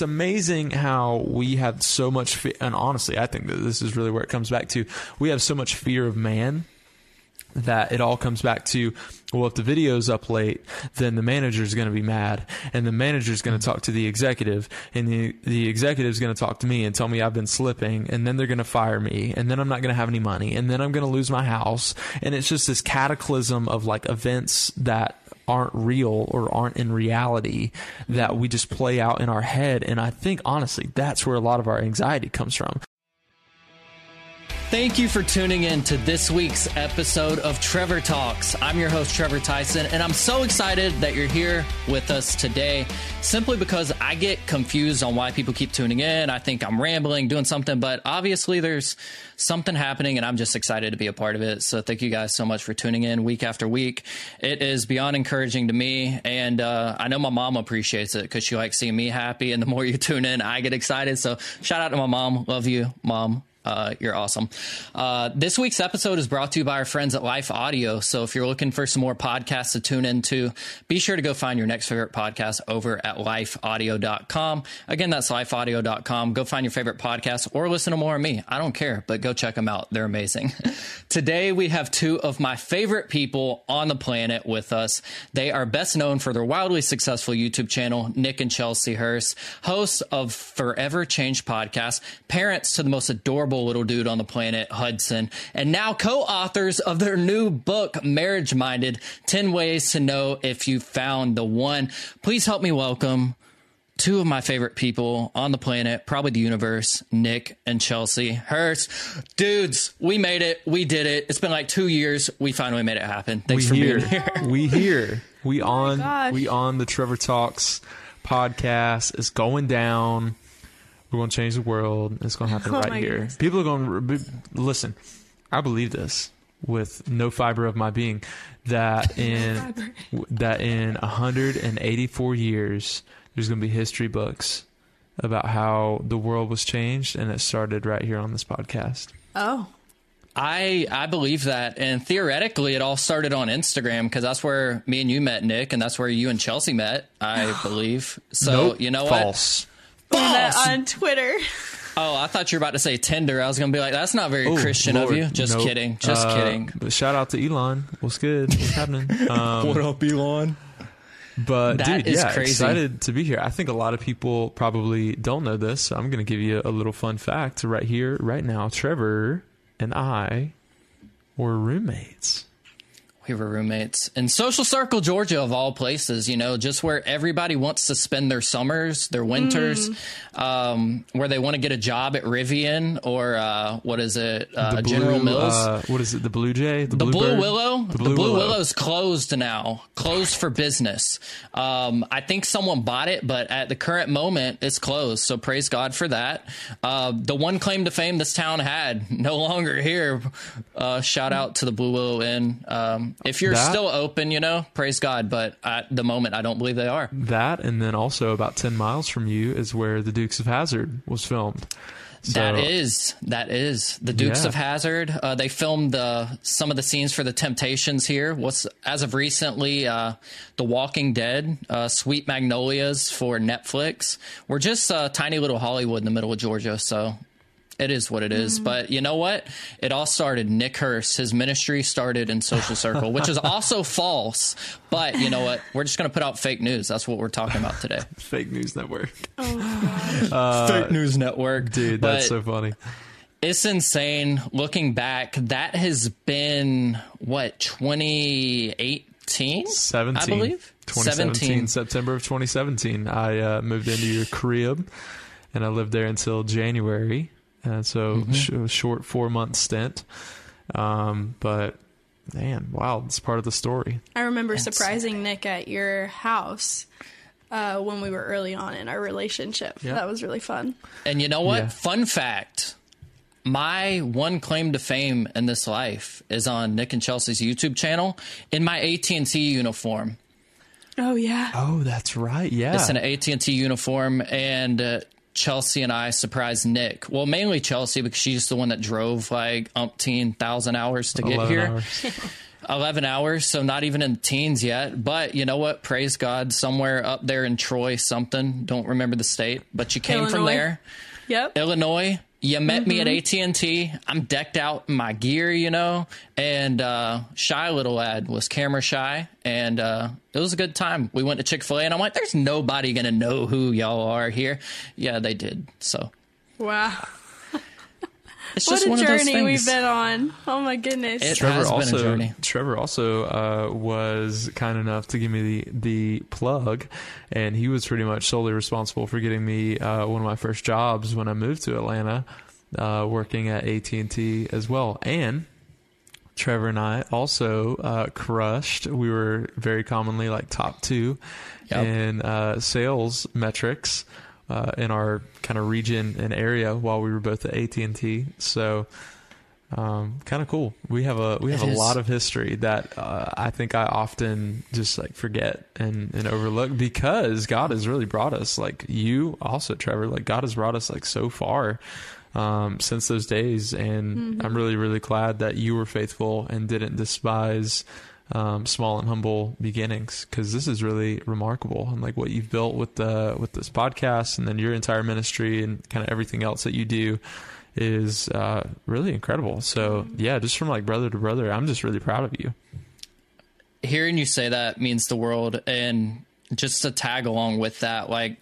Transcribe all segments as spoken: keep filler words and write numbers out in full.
it's amazing how we have so much fe- and honestly, I think that this is really where it comes back to. We have so much fear of man that it all comes back to, well, if the video's up late, then the manager's going to be mad, and the manager's going to talk to the executive, and the, the executive's going to talk to me and tell me I've been slipping, and then they're going to fire me, and then I'm not going to have any money, and then I'm going to lose my house. And it's just this cataclysm of like events that aren't real or aren't in reality that we just play out in our head. And I think, honestly, that's where a lot of our anxiety comes from. Thank you for tuning in to this week's episode of Trevor Talks. I'm your host, Trevor Tyson, and I'm so excited that you're here with us today, simply because I get confused on why people keep tuning in. I think I'm rambling, doing something, but obviously there's something happening, and I'm just excited to be a part of it. So thank you guys so much for tuning in week after week. It is beyond encouraging to me, and uh, I know my mom appreciates it because she likes seeing me happy, and the more you tune in, I get excited. So shout out to my mom. Love you, Mom. Uh, you're awesome. Uh, this week's episode is brought to you by our friends at Life Audio. So if you're looking for some more podcasts to tune into, be sure to go find your next favorite podcast over at life audio dot com. Again, that's life audio dot com. Go find your favorite podcast or listen to more of me. I don't care, but go check them out. They're amazing. Today, we have two of my favorite people on the planet with us. They are best known for their wildly successful YouTube channel, Nick and Chelsea Hurst, hosts of Forever Change podcast, parents to the most adorable little dude on the planet, Hudson, and now co-authors of their new book, Marriage Minded, ten Ways to Know If You Found the One. Please help me welcome two of my favorite people on the planet, probably the universe, Nick and Chelsea Hurst. Dudes, we made it. We did it. It's been like two years. We finally made it happen. Thanks we for here. being here. We here. We Oh on. gosh. We on the Trevor Talks podcast. It's going down. We're going to change the world. It's going to happen Oh right my here. goodness. People are going to listen. I believe this with no fiber of my being that in that in one hundred eighty-four years there's going to be history books about how the world was changed, and it started right here on this podcast. Oh. I I believe that, and theoretically, it all started on Instagram because that's where me and you met, Nick, and that's where you and Chelsea met, I believe. So Nope, you know false. what? We met False. on Twitter. Oh, I thought you were about to say Tinder. I was going to be like, that's not very Oh, Christian Lord. of you. Just Nope. kidding. Just Uh, kidding. but shout out to Elon. What's good? What's happening? Um, up, Elon? But That dude, is yeah, crazy. excited to be here. I think a lot of people probably don't know this, so I'm going to give you a little fun fact right here, right now. Trevor and I were roommates. We were roommates in Social Circle, Georgia, of all places, you know, just where everybody wants to spend their summers, their winters, um, where they want to get a job at Rivian or uh, what is it, uh, The General Blue, Mills. Uh, what is it? The Blue Jay? The Blue Bluebird? Willow, The the Blue, Blue Willow. Willow's closed now, closed for business. Um, I think someone bought it, but at the current moment, it's closed. So praise God for that. Uh, the one claim to fame this town had, no longer here. Uh, shout out to the Blue Willow Inn. Um, if you're That- still open, you know, praise God. But at the moment, I don't believe they are. That, and then also about ten miles from you is where the Dukes of Hazzard was filmed. So, That is, that is the Dukes Yeah. of Hazzard. Uh, they filmed uh, some of the scenes for the Temptations here. What's as of recently, uh, The Walking Dead, uh, Sweet Magnolias for Netflix. We're just uh, tiny little Hollywood in the middle of Georgia, so it is what it is. But you know what? It all started. Nick Hurst, his ministry started in Social Circle, which is also false. But you know what? We're just going to put out fake news. That's what we're talking about today. Fake News Network. Fake News Network, Dude, But that's so funny. It's insane looking back. That has been, what, twenty eighteen? seventeen. I believe? twenty seventeen, September of twenty seventeen. I uh, moved into your crib, and I lived there until January. And so Mm-hmm. sh- a short four-month stint. Um, but, man, wow, it's part of the story. I remember That's surprising Nick at your house uh, when we were early on in our relationship. Yeah. That was really fun. And you know what? Yeah. Fun fact. My one claim to fame in this life is on Nick and Chelsea's YouTube channel in my A T and T uniform. Oh, yeah. Oh, that's right. Yeah. It's an A T and T uniform, and uh, Chelsea and I surprised Nick. Well, mainly Chelsea, because she's the one that drove like umpteen thousand hours to get eleven here. hours. eleven hours, so not even in the teens yet. But you know what? Praise God, somewhere up there in Troy, something. Don't remember the state, but you came Illinois. from there. Yep. Illinois. You met Mm-hmm. me at A T and T. I'm decked out in my gear, you know, and uh, shy little lad was camera shy, and uh, it was a good time. We went to Chick-fil-A, and I'm like, there's nobody going to know who y'all are here. Yeah, they did. So Wow. it's What just a one of those journey things. we've been on. Oh my goodness. It Trevor has been a also, journey. Trevor also uh, was kind enough to give me the, the plug, and he was pretty much solely responsible for getting me uh, one of my first jobs when I moved to Atlanta, uh, working at A T and T as well. And Trevor and I also uh, crushed. We were very commonly like top two Yep. in uh, sales metrics uh, in our kind of region and area while we were both at A T and T. So um, kind of cool. We have a we have It a is. lot of history that uh, I think I often just like forget and, and overlook, because God has really brought us, like you also, Trevor, like God has brought us like so far um, since those days. And Mm-hmm. I'm really, really glad that you were faithful and didn't despise um, small and humble beginnings, because this is really remarkable. And like what you've built with the, with this podcast, and then your entire ministry and kind of everything else that you do is uh, really incredible. So yeah, just from like brother to brother, I'm just really proud of you. Hearing you say that means the world. And just to tag along with that, like,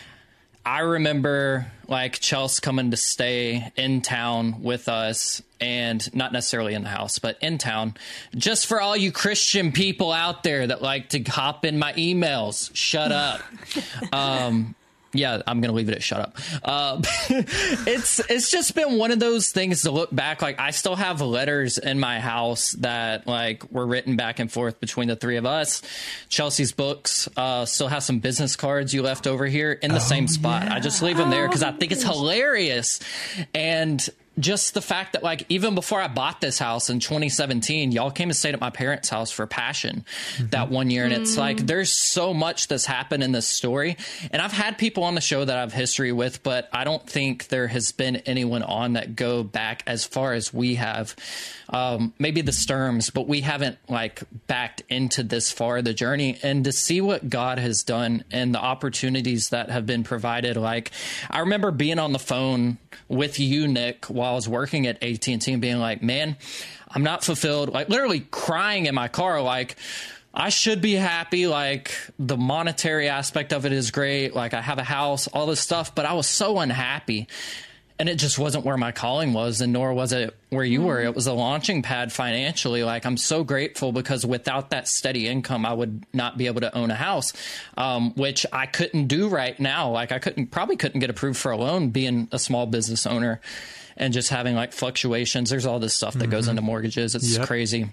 I remember like Chelsea coming to stay in town with us, and not necessarily in the house, but in town. Just for all you Christian people out there that like to hop in my emails, shut up. um, Yeah, I'm going to leave it at shut up. Uh, it's it's just been one of those things to look back. Like, I still have letters in my house that like were written back and forth between the three of us. Chelsea's books uh, still have some business cards you left over here in the same spot. I just leave them there because I think it's hilarious. And just the fact that, like, even before I bought this house in twenty seventeen, y'all came and stayed at my parents' house for Passion mm-hmm. that one year. And it's like, there's so much that's happened in this story. And I've had people on the show that I have history with, but I don't think there has been anyone on that go back as far as we have. Um, maybe the Sturms, but we haven't like backed into this far the journey. And to see what God has done and the opportunities that have been provided. Like, I remember being on the phone with you, Nick, while I was working at A T and T, and being like, man, I'm not fulfilled, like literally crying in my car. Like, I should be happy. Like, the monetary aspect of it is great. Like, I have a house, all this stuff, but I was so unhappy. And it just wasn't where my calling was, and nor was it where you were. It was a launching pad financially. Like, I'm so grateful, because without that steady income, I would not be able to own a house, um, which I couldn't do right now. Like, I couldn't, probably couldn't get approved for a loan being a small business owner and just having like fluctuations. There's all this stuff that mm-hmm. goes into mortgages. It's yep. crazy.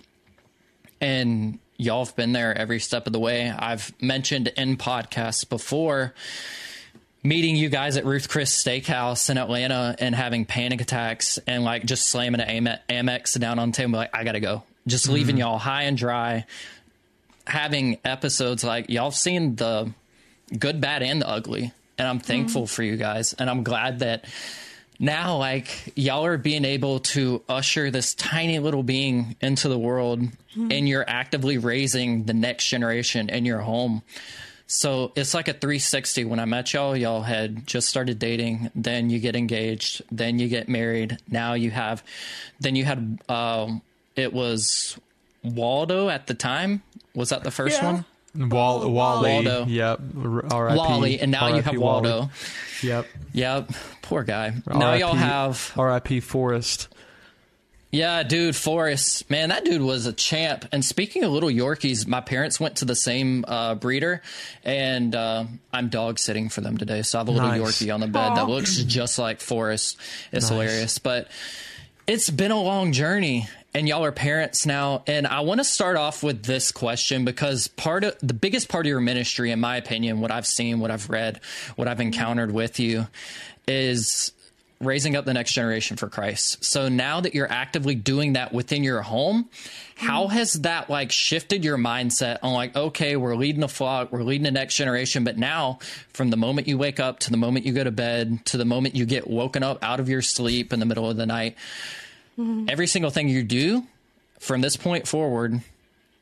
And y'all have been there every step of the way. I've mentioned in podcasts before meeting you guys at Ruth Chris Steakhouse in Atlanta and having panic attacks and like just slamming an Amex down on the table, like, I gotta go. Just mm-hmm. leaving y'all high and dry. Having episodes like, y'all seen the good, bad, and the ugly. And I'm thankful mm-hmm. for you guys. And I'm glad that now, like, y'all are being able to usher this tiny little being into the world, mm-hmm. and you're actively raising the next generation in your home. So it's like a three sixty. When I met y'all, y'all had just started dating, then you get engaged, then you get married. Now you have, then you had, um, it was Waldo at the time. Was that the first yeah. one? Wall, Wally. Waldo. Yep. R I P Wally. And now R I P you have Wally. Waldo. Yep. Yep. Poor guy. R I P Now y'all have R I P Forrest. Yeah, dude, Forrest, man, that dude was a champ. And speaking of little Yorkies, my parents went to the same uh, breeder, and uh, I'm dog sitting for them today. So I have a little Nice. Yorkie on the bed Aww. that looks just like Forrest. It's Nice. hilarious. But it's been a long journey, and y'all are parents now. And I want to start off with this question, because part of the biggest part of your ministry, in my opinion, what I've seen, what I've read, what I've encountered with you, is raising up the next generation for Christ. So now that you're actively doing that within your home, how has that like shifted your mindset on like, okay, we're leading the flock, we're leading the next generation, but now from the moment you wake up to the moment you go to bed to the moment you get woken up out of your sleep in the middle of the night, mm-hmm. every single thing you do from this point forward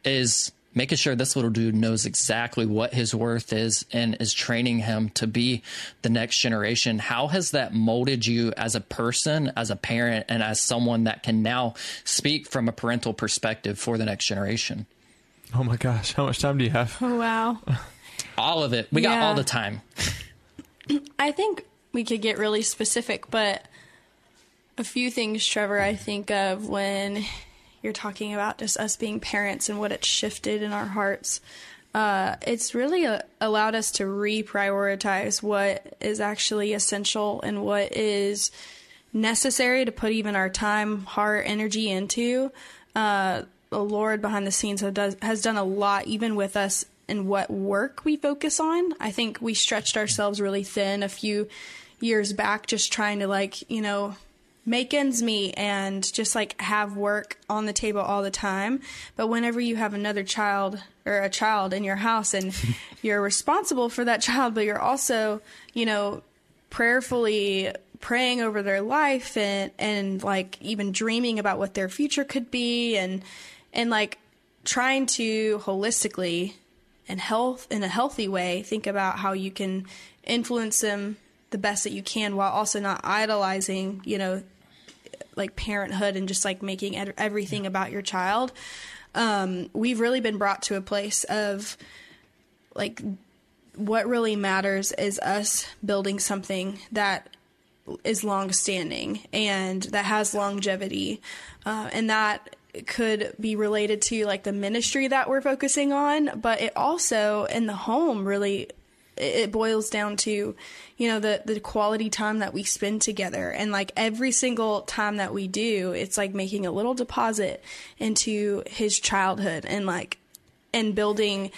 is making sure this little dude knows exactly what his worth is and is training him to be the next generation. How has that molded you as a person, as a parent, and as someone that can now speak from a parental perspective for the next generation? Oh my gosh, how much time do you have? Oh, wow. All of it. We got Yeah. all the time. I think we could get really specific, but a few things, Trevor, I think of when you're talking about just us being parents and what it's shifted in our hearts. Uh, it's really uh allowed us to reprioritize what is actually essential and what is necessary to put even our time, heart, energy into. Uh, the Lord behind the scenes have does, has done a lot, even with us and what work we focus on. I think we stretched ourselves really thin a few years back, just trying to, like, you know, make ends meet and just like have work on the table all the time. But whenever you have another child or a child in your house and you're responsible for that child, but you're also, you know, prayerfully praying over their life and, and like even dreaming about what their future could be and, and like trying to holistically and health in a healthy way, think about how you can influence them the best that you can while also not idolizing, you know, like parenthood and just like making ed- everything about your child. Um, we've really been brought to a place of like what really matters is us building something that is long standing and that has longevity. Uh, and that could be related to like the ministry that we're focusing on, but it also in the home really it boils down to, you know, the, the quality time that we spend together. And like every single time that we do, it's like making a little deposit into his childhood and like, and building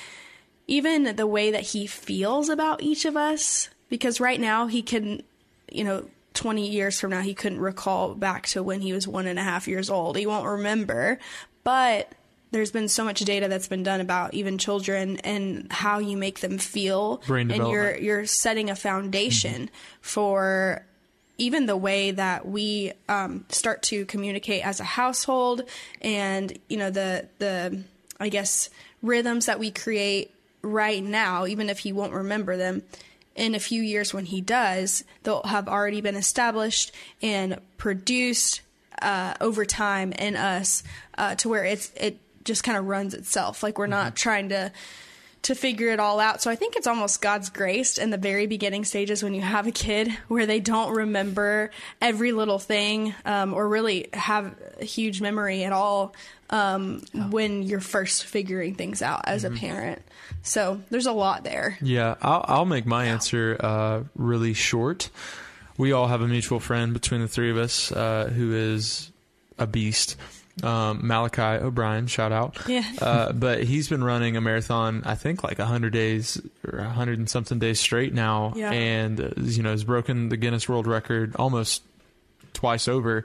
even the way that he feels about each of us. Because right now he can, you know, twenty years from now, he couldn't recall back to when he was one and a half years old. He won't remember, but there's been so much data that's been done about even children and how you make them feel. Brain and you're development. you're setting a foundation mm-hmm. for even the way that we um, start to communicate as a household and, you know, the, the, I guess, rhythms that we create right now, even if he won't remember them, in a few years when he does, they'll have already been established and produced uh, over time in us uh, to where it's it just kind of runs itself. Like we're not trying to to figure it all out. So I think it's almost God's grace in the very beginning stages when you have a kid where they don't remember every little thing um, or really have a huge memory at all um, oh. when you're first figuring things out as mm-hmm. a parent. So there's a lot there. Yeah, I'll, I'll make my answer uh, really short. We all have a mutual friend between the three of us uh, who is a beast. Um, Malachi O'Brien, shout out. Yeah. Uh, but he's been running a marathon, I think like a hundred days or a hundred and something days straight now. Yeah. And, uh, you know, has broken the Guinness World Record almost twice over.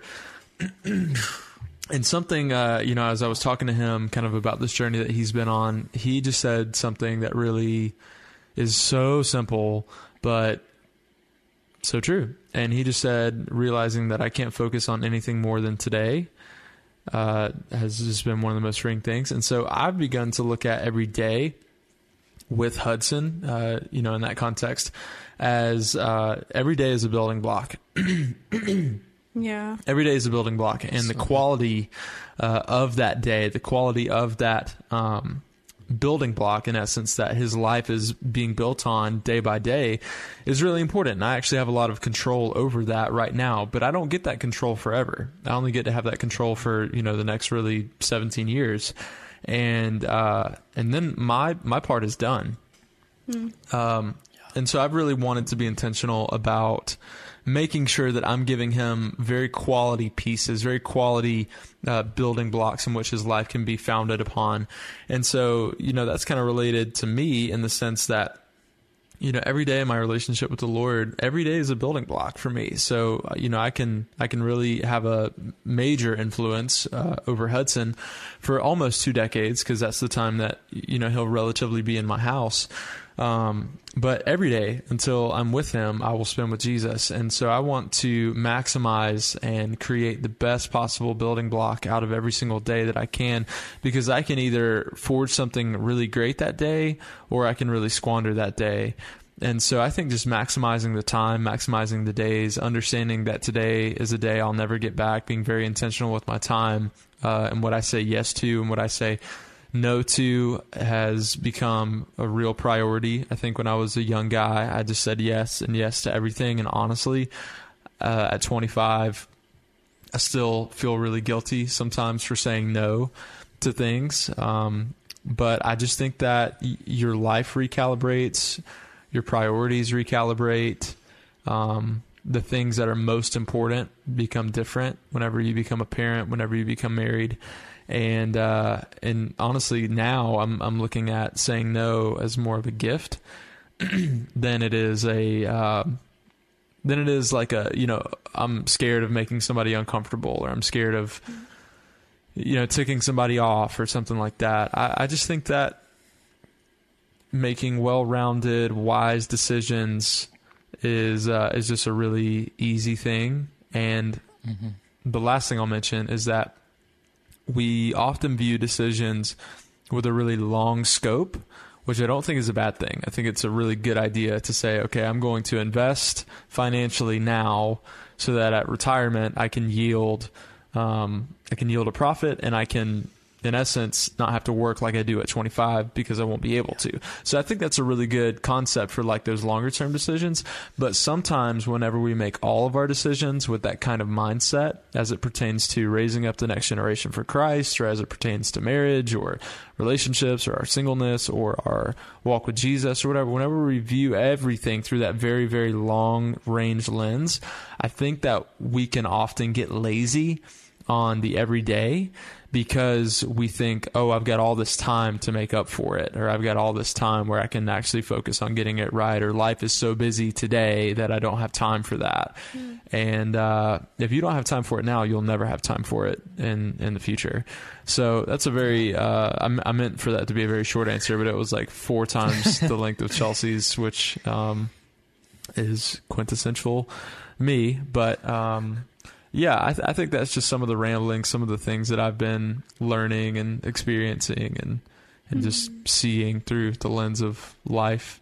And something, uh, you know, as I was talking to him kind of about this journey that he's been on, he just said something that really is so simple, but so true. And he just said, realizing that I can't focus on anything more than today uh, has just been one of the most freeing things. And so I've begun to look at every day with Hudson, uh, you know, in that context, as uh, every day is a building block. Yeah. Every day is a building block, and the quality uh, of that day, the quality of that um, building block, in essence, that his life is being built on day by day, is really important. And I actually have a lot of control over that right now, but I don't get that control forever. I only get to have that control for, you know, the next really seventeen years, and uh, and then my my part is done. Mm. Um, and so I've really wanted to be intentional about making sure that I'm giving him very quality pieces, very quality uh, building blocks in which his life can be founded upon. And so, you know, that's kind of related to me in the sense that, you know, every day in my relationship with the Lord, every day is a building block for me. So, you know, I can, I can really have a major influence uh, over Hudson for almost two decades, because that's the time that, you know, he'll relatively be in my house. Um, but every day until I'm with him, I will spend with Jesus. And so I want to maximize and create the best possible building block out of every single day that I can, because I can either forge something really great that day, or I can really squander that day. And so I think just maximizing the time, maximizing the days, understanding that today is a day I'll never get back, being very intentional with my time, uh, and what I say yes to and what I say no to has become a real priority. I think when I was a young guy, I just said yes and yes to everything. And honestly, uh, at twenty-five, I still feel really guilty sometimes for saying no to things. Um, but I just think that y- your life recalibrates, your priorities recalibrate. Um, the things that are most important become different whenever you become a parent, whenever you become married. And, uh, and honestly, now I'm, I'm looking at saying no as more of a gift than it is a, uh, than it is like a, you know, I'm scared of making somebody uncomfortable, or I'm scared of, you know, ticking somebody off or something like that. I, I just think that making well-rounded, wise decisions is, uh, is just a really easy thing. And mm-hmm. the last thing I'll mention is that we often view decisions with a really long scope, which I don't think is a bad thing. I think it's a really good idea to say, okay, I'm going to invest financially now so that at retirement I can yield, um, I can yield a profit, and I can, in essence, not have to work like I do at twenty-five because I won't be able to. So I think that's a really good concept for like those longer term decisions. But sometimes whenever we make all of our decisions with that kind of mindset, as it pertains to raising up the next generation for Christ, or as it pertains to marriage or relationships or our singleness or our walk with Jesus or whatever, whenever we view everything through that very, very long range lens, I think that we can often get lazy on the everyday, because we think, oh, I've got all this time to make up for it, or I've got all this time where I can actually focus on getting it right, or life is so busy today that I don't have time for that. Mm. And uh, if you don't have time for it now, you'll never have time for it in, in the future. So that's a very, uh, I, I meant for that to be a very short answer, but it was like four times the length of Chelsea's, which um, is quintessential me. But um Yeah, I, th- I think that's just some of the rambling, some of the things that I've been learning and experiencing and, and mm-hmm. just seeing through the lens of life.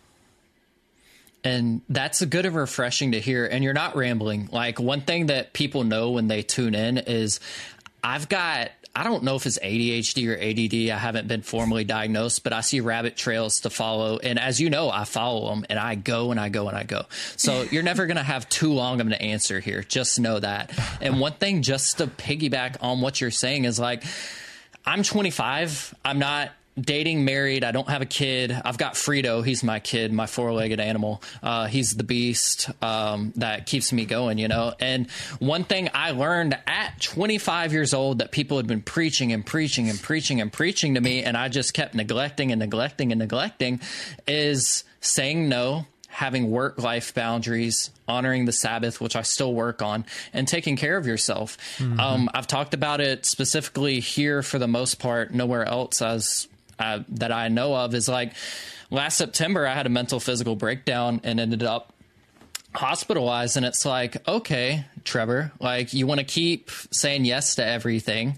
And that's a good and refreshing to hear. And you're not rambling. Like, one thing that people know when they tune in is I've got, I don't know if it's A D H D or A D D. I haven't been formally diagnosed, but I see rabbit trails to follow. And as you know, I follow them, and I go and I go and I go. So you're never going to have too long of an answer here. Just know that. And one thing, just to piggyback on what you're saying, is like, I'm twenty-five. I'm not dating, married. I don't have a kid. I've got Frito. He's my kid, my four-legged animal. Uh, he's the beast um, that keeps me going, you know. And one thing I learned at twenty-five years old that people had been preaching and preaching and preaching and preaching to me, and I just kept neglecting and neglecting and neglecting, is saying no, having work-life boundaries, honoring the Sabbath, which I still work on, and taking care of yourself. Mm-hmm. Um, I've talked about it specifically here for the most part, nowhere else as Uh, that I know of. Is like, last September, I had a mental physical breakdown and ended up hospitalized. And it's like, okay, Trevor, like, you want to keep saying yes to everything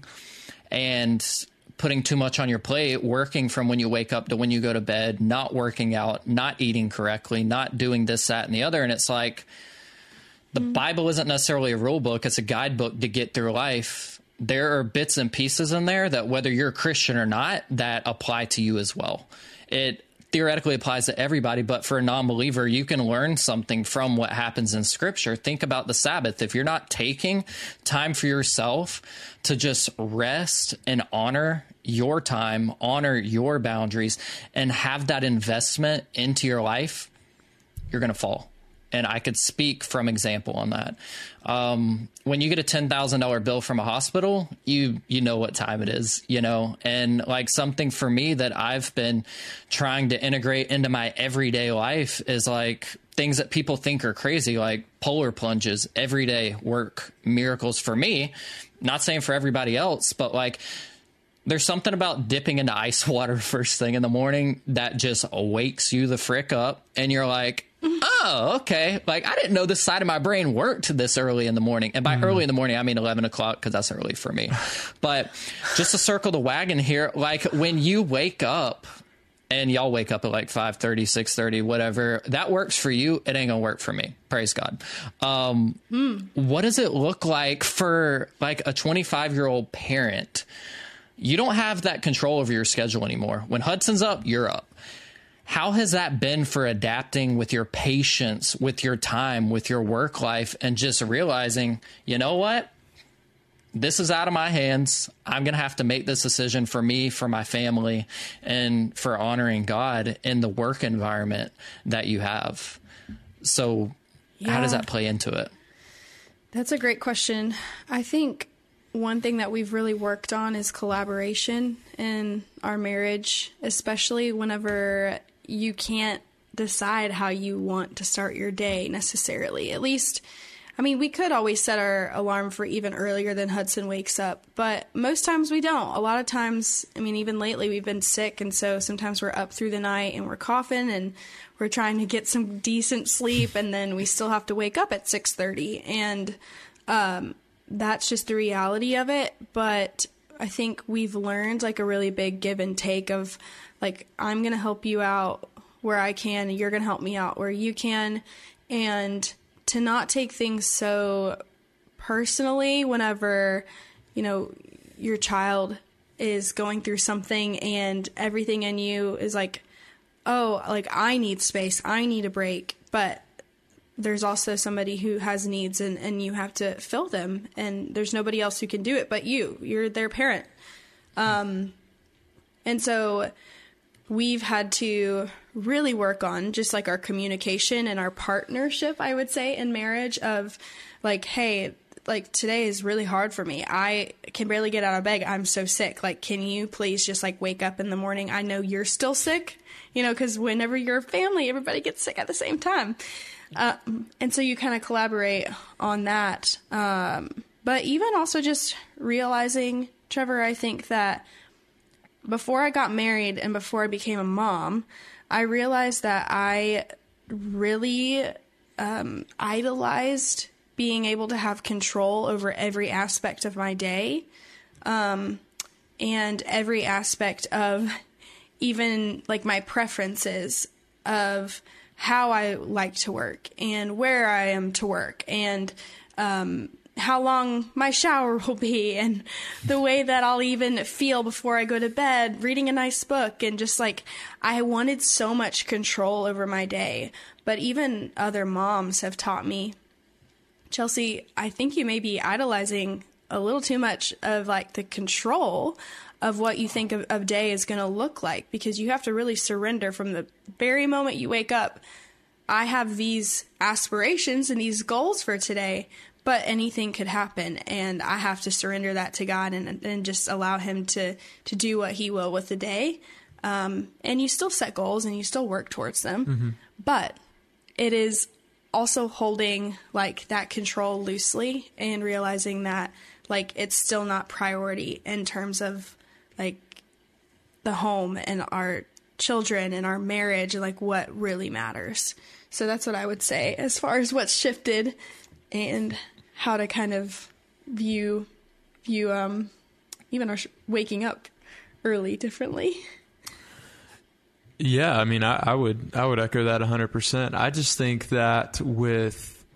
and putting too much on your plate, working from when you wake up to when you go to bed, not working out, not eating correctly, not doing this, that, and the other. And it's like, the mm. Bible isn't necessarily a rule book. It's a guidebook to get through life. There are bits and pieces in there that, whether you're a Christian or not, that apply to you as well. It theoretically applies to everybody, but for a non-believer, you can learn something from what happens in Scripture. Think about the Sabbath. If you're not taking time for yourself to just rest and honor your time, honor your boundaries, and have that investment into your life, you're going to fall. And I could speak from example on that. Um, when you get a ten thousand dollars bill from a hospital, you, you know what time it is, you know, and like, something for me that I've been trying to integrate into my everyday life is like things that people think are crazy, like polar plunges, everyday work miracles for me, not saying for everybody else, but like, there's something about dipping into ice water first thing in the morning that just wakes you the frick up. And you're like, oh, okay. Like, I didn't know this side of my brain worked this early in the morning. And by mm. early in the morning, I mean eleven o'clock, because that's early for me. But just to circle the wagon here, like when you wake up, and y'all wake up at like five thirty, six thirty, whatever, that works for you. It ain't gonna work for me. Praise God. Um, mm. What does it look like for like a twenty-five year old parent? You don't have that control over your schedule anymore. When Hudson's up, you're up. How has that been for adapting with your patience, with your time, with your work life, and just realizing, you know what? This is out of my hands. I'm going to have to make this decision for me, for my family, and for honoring God in the work environment that you have. So yeah. How does that play into it? That's a great question. I think one thing that we've really worked on is collaboration in our marriage, especially whenever you can't decide how you want to start your day necessarily. At least, I mean, we could always set our alarm for even earlier than Hudson wakes up, but most times we don't. A lot of times, I mean, even lately we've been sick, and so sometimes we're up through the night and we're coughing and we're trying to get some decent sleep, and then we still have to wake up at six thirty, and um that's just the reality of it. But I think we've learned like a really big give and take of like, I'm going to help you out where I can, and you're going to help me out where you can. And to not take things so personally whenever, you know, your child is going through something and everything in you is like, oh, like I need space, I need a break. But there's also somebody who has needs, and, and you have to fill them, and there's nobody else who can do it but you. You're their parent. Um, and so we've had to really work on just like our communication and our partnership, I would say, in marriage of like, hey, like today is really hard for me. I can barely get out of bed. I'm so sick. Like, can you please just like wake up in the morning? I know you're still sick, you know, because whenever you're a family, everybody gets sick at the same time. Um, and so you kind of collaborate on that. Um, but even also just realizing, Trevor, I think that before I got married and before I became a mom, I realized that I really um, idolized being able to have control over every aspect of my day, um, and every aspect of even like my preferences of how I like to work and where I am to work, and um, how long my shower will be, and the way that I'll even feel before I go to bed, reading a nice book. And just like, I wanted so much control over my day. But even other moms have taught me, Chelsea, I think you may be idolizing a little too much of like the control of what you think of, of day is going to look like, because you have to really surrender from the very moment you wake up. I have these aspirations and these goals for today, but anything could happen, and I have to surrender that to God and, and just allow him to, to do what he will with the day. Um, and you still set goals and you still work towards them, mm-hmm. but it is also holding like that control loosely and realizing that like it's still not priority in terms of like the home and our children and our marriage and like what really matters. So that's what I would say as far as what's shifted and how to kind of view view um even our sh- waking up early differently. Yeah, I mean, I, I would I would echo that one hundred percent. I just think that with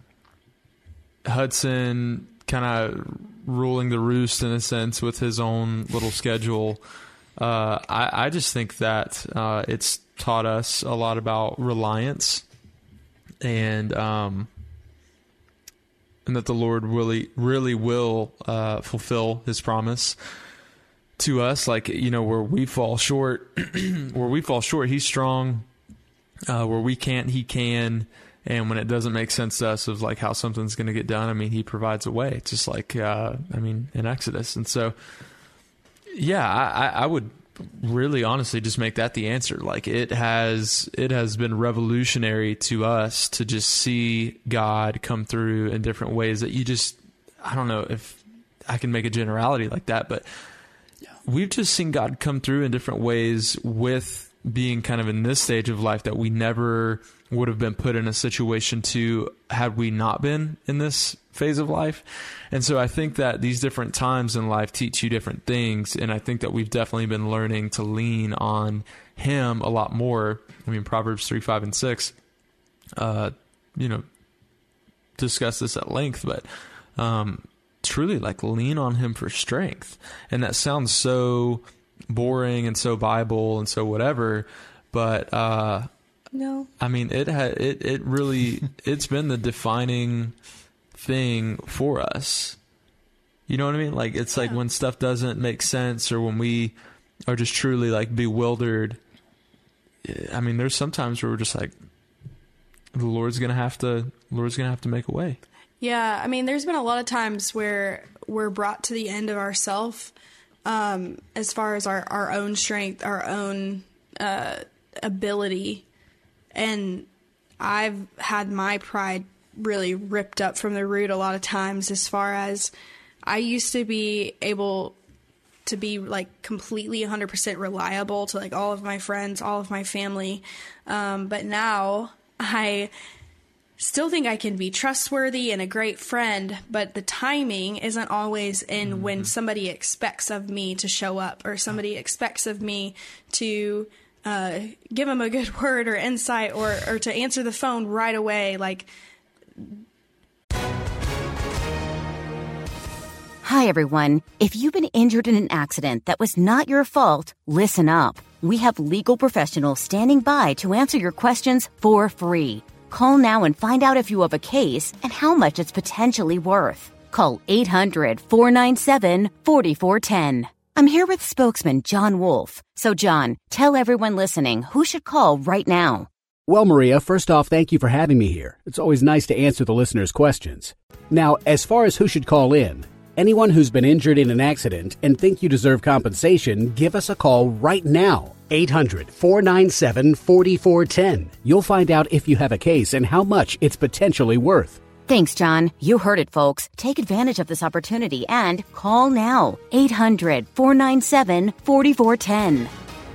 Hudson kind of ruling the roost in a sense with his own little schedule, uh, I, I just think that uh, it's taught us a lot about reliance, and um, and that the Lord really really will uh, fulfill his promise to us. Like, you know, where we fall short, where we fall short, he's strong. Uh, where we can't, he can. And when it doesn't make sense to us of like how something's going to get done, I mean, he provides a way, just like, uh, I mean, in Exodus. And so, yeah, I, I would really honestly just make that the answer. Like, it has, it has been revolutionary to us to just see God come through in different ways that you just, I don't know if I can make a generality like that, but we've just seen God come through in different ways with being kind of in this stage of life that we never would have been put in a situation to had we not been in this phase of life. And so I think that these different times in life teach you different things. And I think that we've definitely been learning to lean on him a lot more. I mean, Proverbs three, five, and six, uh, you know, discuss this at length, but, um, truly like lean on him for strength. And that sounds so boring and so Bible and so whatever, but, uh, No. I mean, it had it it really it's been the defining thing for us. You know what I mean? Like it's like Yeah. when stuff doesn't make sense or when we are just truly like bewildered. I mean, there's sometimes where we're just like, the Lord's gonna have to the Lord's gonna have to make a way. Yeah, I mean, there's been a lot of times where we're brought to the end of ourself, um, as far as our, our own strength, our own uh, ability. And I've had my pride really ripped up from the root a lot of times, as far as I used to be able to be like completely one hundred percent reliable to like all of my friends, all of my family. Um, but now I still think I can be trustworthy and a great friend, but the timing isn't always in mm-hmm. when somebody expects of me to show up or somebody expects of me to uh, give them a good word or insight or, or to answer the phone right away. Like, Hi, everyone. If you've been injured in an accident that was not your fault, listen up. We have legal professionals standing by to answer your questions for free. Call now and find out if you have a case and how much it's potentially worth. Call eight hundred, four nine seven, four four one zero. I'm here with spokesman John Wolf. So, John, tell everyone listening who should call right now. Well, Maria, first off, thank you for having me here. It's always nice to answer the listeners' questions. Now, as far as who should call in, anyone who's been injured in an accident and think you deserve compensation, give us a call right now. eight hundred, four nine seven, four four one zero. You'll find out if you have a case and how much it's potentially worth. Thanks, John. You heard it, folks. Take advantage of this opportunity and call now. eight hundred, four nine seven, four four one zero.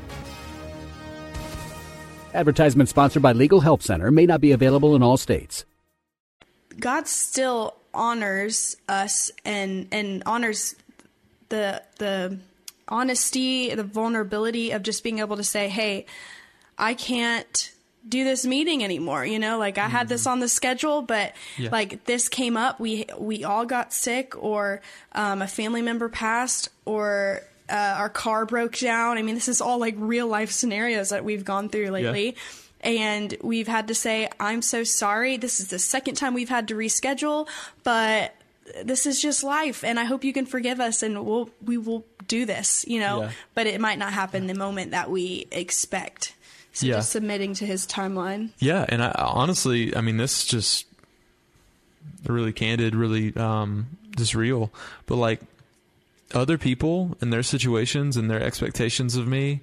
Advertisement sponsored by Legal Help Center. May not be available in all states. God still honors us and and honors the the honesty, the vulnerability of just being able to say, hey, I can't do this meeting anymore. You know, like I had this on the schedule, but yeah. like this came up. We, we all got sick, or um, a family member passed, or uh, our car broke down. I mean, this is all like real life scenarios that we've gone through lately. Yeah. And we've had to say, I'm so sorry. This is the second time we've had to reschedule, but this is just life. And I hope you can forgive us, and we'll, we will do this, you know, yeah. but it might not happen the moment that we expect. So yeah. just submitting to his timeline. Yeah. And I honestly, I mean, this is just really candid, really, um, just real, but like other people and their situations and their expectations of me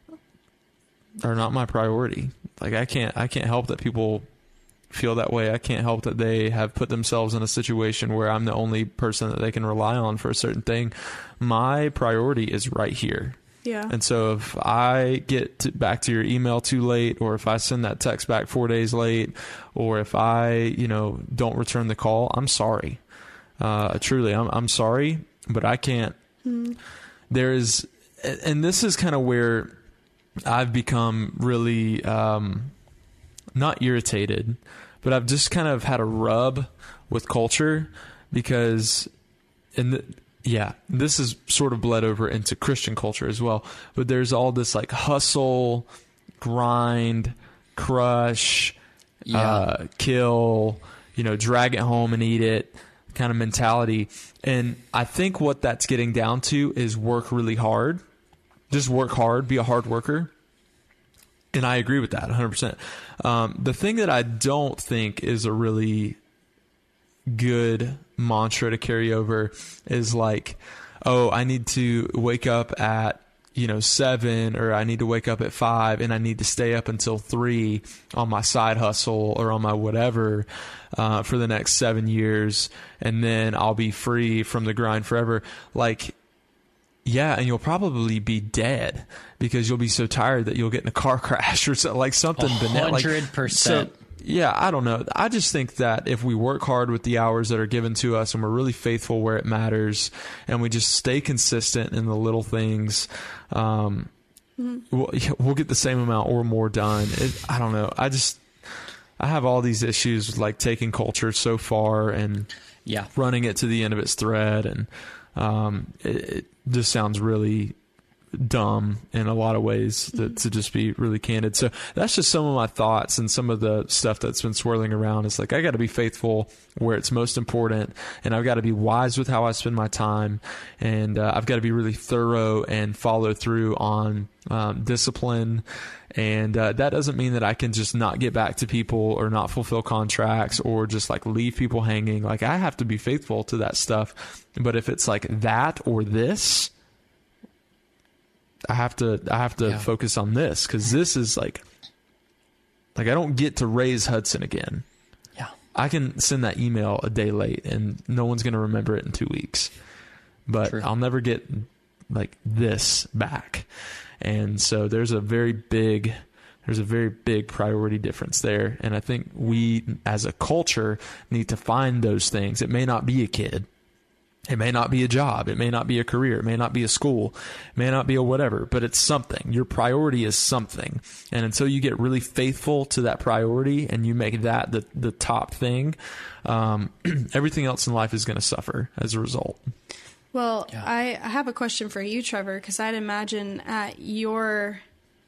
are not my priority. Like I can't, I can't help that people feel that way. I can't help that they have put themselves in a situation where I'm the only person that they can rely on for a certain thing. My priority is right here. Yeah. And so if I get to, back to your email too late, or if I send that text back four days late, or if I, you know, don't return the call, I'm sorry. Uh, truly, I'm, I'm sorry, but I can't. Mm. There is, and this is kind of where I've become really, um, not irritated, but I've just kind of had a rub with culture, because in the, yeah, this is sort of bled over into Christian culture as well. But there's all this like hustle, grind, crush, yeah. uh, kill, you know, drag it home and eat it kind of mentality. And I think what that's getting down to is work really hard. Just work hard, be a hard worker. And I agree with that one hundred percent. Um, the thing that I don't think is a really good mantra to carry over is like, oh, I need to wake up at, you know, seven, or I need to wake up at five, and I need to stay up until three on my side hustle or on my whatever uh, for the next seven years, and then I'll be free from the grind forever. Like, Yeah, and you'll probably be dead because you'll be so tired that you'll get in a car crash or something, like something banal. one hundred percent. So, yeah, I don't know. I just think that if we work hard with the hours that are given to us and we're really faithful where it matters and we just stay consistent in the little things, um, mm-hmm. we'll, we'll get the same amount or more done. It, I don't know. I just, I have all these issues with like taking culture so far and yeah. running it to the end of its thread. And um, it, it just sounds really dumb in a lot of ways to, to just be really candid. So that's just some of my thoughts and some of the stuff that's been swirling around. It's like, I got to be faithful where it's most important, and I've got to be wise with how I spend my time, and uh, I've got to be really thorough and follow through on um, discipline. And uh, that doesn't mean that I can just not get back to people or not fulfill contracts or just like leave people hanging. Like, I have to be faithful to that stuff. But if it's like that or this, I have to I have to yeah. focus on this, because this is like like I don't get to raise Hudson again. Yeah, I can send that email a day late and no one's going to remember it in two weeks. But True. I'll never get like this back. And so there's a very big there's a very big priority difference there. And I think we as a culture need to find those things. It may not be a kid. It may not be a job. It may not be a career. It may not be a school. It may not be a whatever, but it's something. Your priority is something. And until you get really faithful to that priority and you make that the, the top thing, um, everything else in life is going to suffer as a result. Well, yeah. I, I have a question for you, Trevor, because I'd imagine at your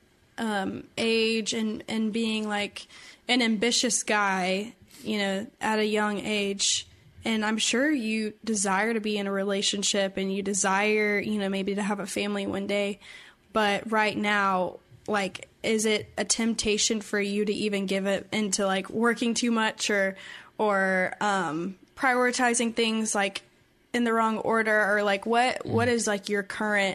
um, age and, and being like an ambitious guy, you know, at a young age, and I'm sure you desire to be in a relationship and you desire, you know, maybe to have a family one day. But right now, like, is it a temptation for you to even give it into like working too much or, or um, prioritizing things like in the wrong order, or like what, mm. what is like your current,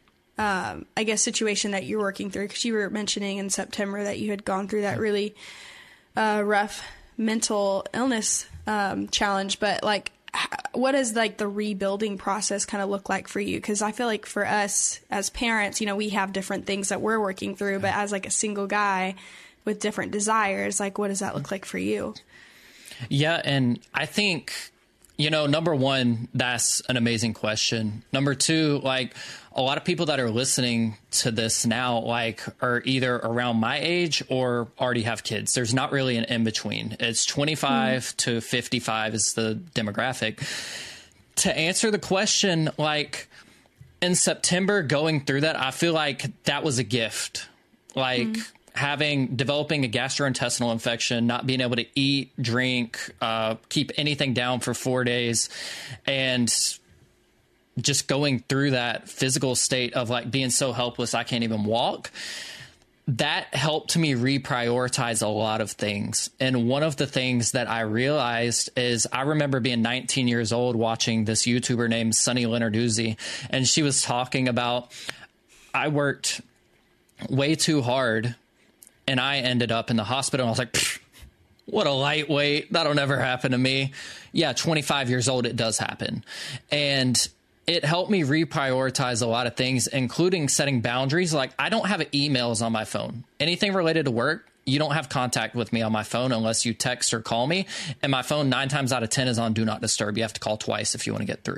um, I guess, situation that you're working through? Because you were mentioning in September that you had gone through that really uh, rough mental illness um, challenge, but like, what does like the rebuilding process kind of look like for you? Because I feel like for us as parents, you know, we have different things that we're working through, but as like a single guy with different desires, like what does that look like for you? Yeah, and I think, you know, number one, that's an amazing question. Number two, like a lot of people that are listening to this now, like are either around my age or already have kids. There's not really an in between. It's twenty-five mm. to fifty-five is the demographic. To answer the question, like in September going through that, I feel like that was a gift. Like mm. having, developing a gastrointestinal infection, not being able to eat, drink, uh, keep anything down for four days, and just going through that physical state of like being so helpless I can't even walk, that helped me reprioritize a lot of things. And one of the things that I realized is I remember being nineteen years old watching this YouTuber named Sunny Lenarduzzi, and she was talking about, I worked way too hard and I ended up in the hospital. And I was like, what a lightweight. That'll never happen to me. Yeah, twenty-five years old, it does happen. And it helped me reprioritize a lot of things, including setting boundaries. Like, I don't have emails on my phone. Anything related to work, you don't have contact with me on my phone unless you text or call me. And my phone, nine times out of ten, is on Do Not Disturb. You have to call twice if you want to get through.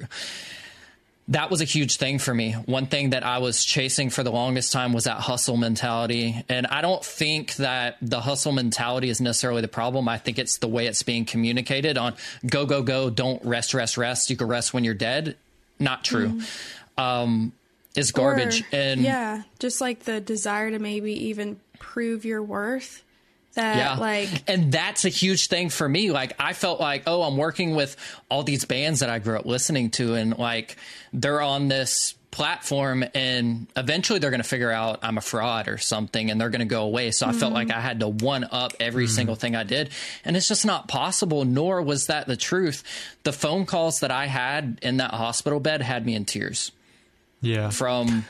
That was a huge thing for me. One thing that I was chasing for the longest time was that hustle mentality. And I don't think that the hustle mentality is necessarily the problem. I think it's the way it's being communicated on go, go, go, don't rest, rest, rest. You can rest when you're dead. Not true. Mm. Um, it's garbage. Or, and yeah, just like the desire to maybe even prove your worth. That, yeah. like, and that's a huge thing for me. Like, I felt like, oh, I'm working with all these bands that I grew up listening to, and like they're on this platform, and eventually they're going to figure out I'm a fraud or something, and they're going to go away. So mm-hmm. I felt like I had to one up every mm-hmm. single thing I did, and it's just not possible. Nor was that the truth. The phone calls that I had in that hospital bed had me in tears. Yeah. From,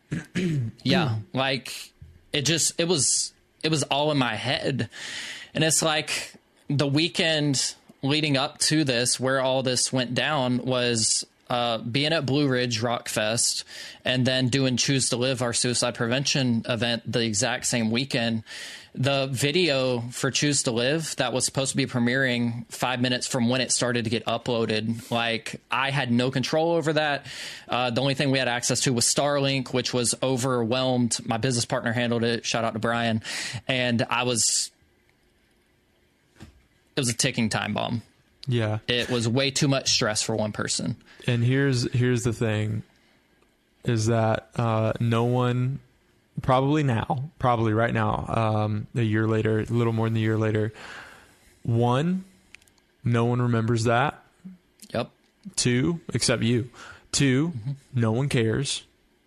yeah, like it just, it was, it was all in my head. And it's like the weekend leading up to this, where all this went down, was uh, being at Blue Ridge Rock Fest and then doing Choose to Live, our suicide prevention event, the exact same weekend. The video for Choose to Live that was supposed to be premiering five minutes from when it started to get uploaded, like I had no control over that. Uh, the only thing we had access to was Starlink, which was overwhelmed. My business partner handled it. Shout out to Brian. And I was, it was a ticking time bomb. Yeah. It was way too much stress for one person. And here's here's the thing, is that uh, no one, probably now, probably right now, um, a year later, a little more than a year later, one, no one remembers that. Yep. Two, except you. Two, mm-hmm. no one cares.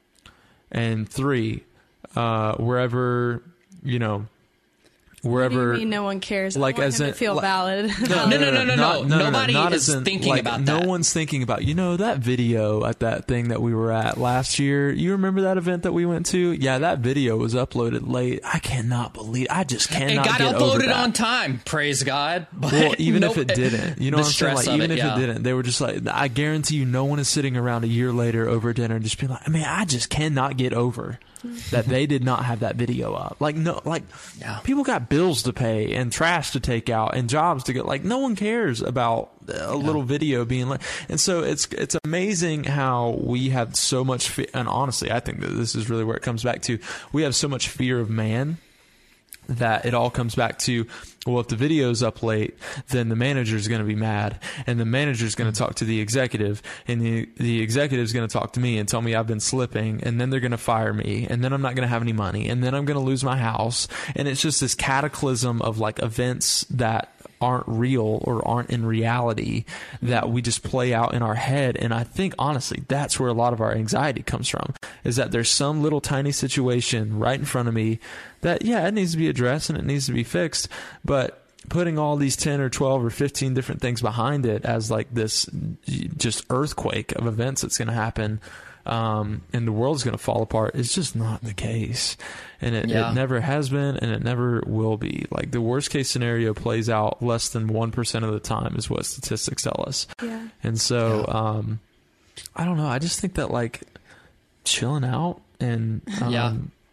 And three, uh, wherever, you know, wherever, what do you mean no one cares? Like, I want as him in, to feel like, valid. No, no, no, no, no, not, no. no. Nobody no, not is in, thinking like, about no that. No one's thinking about, you know, that video at that thing that we were at last year. You remember that event that we went to? Yeah, that video was uploaded late. I cannot believe, I just cannot It got get over uploaded that. on time, praise God. But well, even nope, if it didn't, you know the what I'm saying? stress Like, of even it, if yeah. it didn't, they were just like, I guarantee you no one is sitting around a year later over dinner and just being like, I mean, I just cannot get over that they did not have that video up. Like, no, like, Yeah. people got bills to pay and trash to take out and jobs to get. Like, no one cares about a Yeah. little video being like. And so it's it's amazing how we have so much fe- and honestly, I think that this is really where it comes back to. We have so much fear of man that it all comes back to, well, if the video's up late, then the manager's going to be mad, and the manager's going to talk to the executive, and the the executive's going to talk to me and tell me I've been slipping, and then they're going to fire me, and then I'm not going to have any money, and then I'm going to lose my house. And it's just this cataclysm of like events that aren't real or aren't in reality that we just play out in our head. And I think honestly that's where a lot of our anxiety comes from, is that there's some little tiny situation right in front of me that, yeah, it needs to be addressed and it needs to be fixed, but putting all these ten or twelve or fifteen different things behind it as like this just earthquake of events that's going to happen, um, and the world's going to fall apart, is just not the case. And it, Yeah. it never has been, and it never will be. Like, the worst case scenario plays out less than one percent of the time is what statistics tell us. Yeah. And so, Yeah. um, I don't know. I just think that, like, chilling out and, um, Yeah.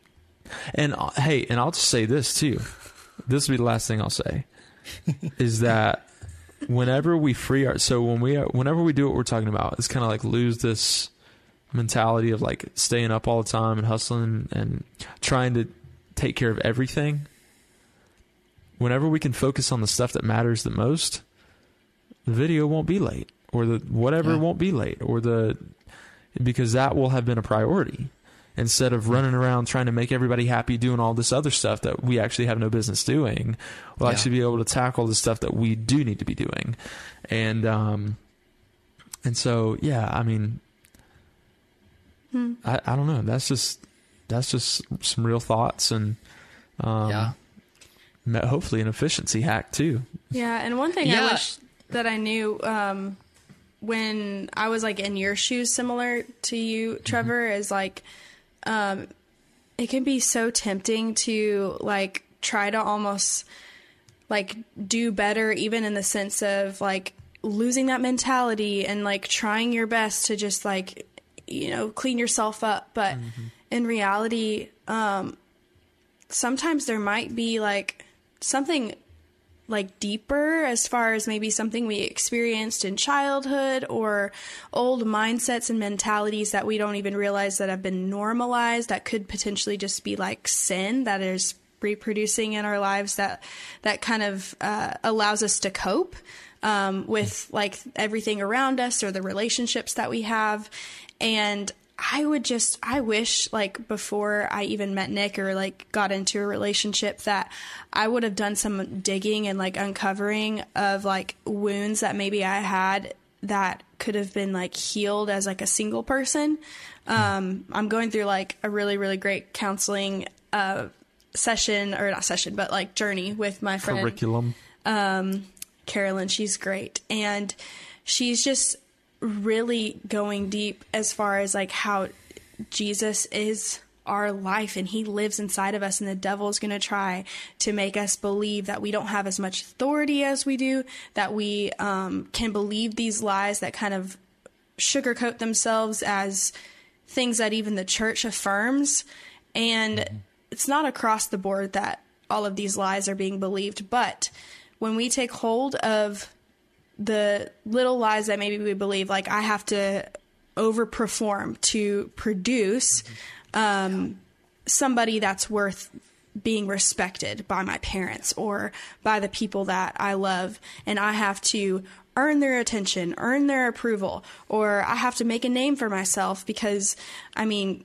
and uh, hey, and I'll just say this too. This will be the last thing I'll say is that whenever we free our, so when we are, whenever we do what we're talking about, it's kind of like lose this mentality of like staying up all the time and hustling and trying to take care of everything. Whenever we can focus on the stuff that matters the most, the video won't be late, or the whatever Yeah. won't be late, or the, because that will have been a priority, instead of running around trying to make everybody happy doing all this other stuff that we actually have no business doing. We'll Yeah. actually be able to tackle the stuff that we do need to be doing. And um and so yeah, I mean, Hmm. I, I don't know. That's just that's just some real thoughts, and um, Yeah. me- hopefully an efficiency hack too. Yeah, and one thing Yeah. I wish that I knew um, when I was like in your shoes, similar to you, Trevor, is like um, it can be so tempting to like try to almost like do better, even in the sense of like losing that mentality and like trying your best to just like, you know, clean yourself up. But in reality, um, sometimes there might be like something like deeper, as far as maybe something we experienced in childhood or old mindsets and mentalities that we don't even realize that have been normalized, that could potentially just be like sin that is reproducing in our lives, that that kind of uh, allows us to cope um, with like everything around us or the relationships that we have. And I would just, I wish like before I even met Nick or like got into a relationship that I would have done some digging and like uncovering of like wounds that maybe I had that could have been like healed as like a single person. Um, I'm going through like a really, really great counseling uh, session, or not session, but like journey with my friend. Curriculum. Um, Carolyn, she's great. And she's just really going deep as far as like how Jesus is our life and he lives inside of us, and the devil is going to try to make us believe that we don't have as much authority as we do, that we um, can believe these lies that kind of sugarcoat themselves as things that even the church affirms. And mm-hmm. it's not across the board that all of these lies are being believed. But when we take hold of the little lies that maybe we believe, like I have to overperform to produce um, somebody that's worth being respected by my parents or by the people that I love, and I have to earn their attention, earn their approval, or I have to make a name for myself because, I mean,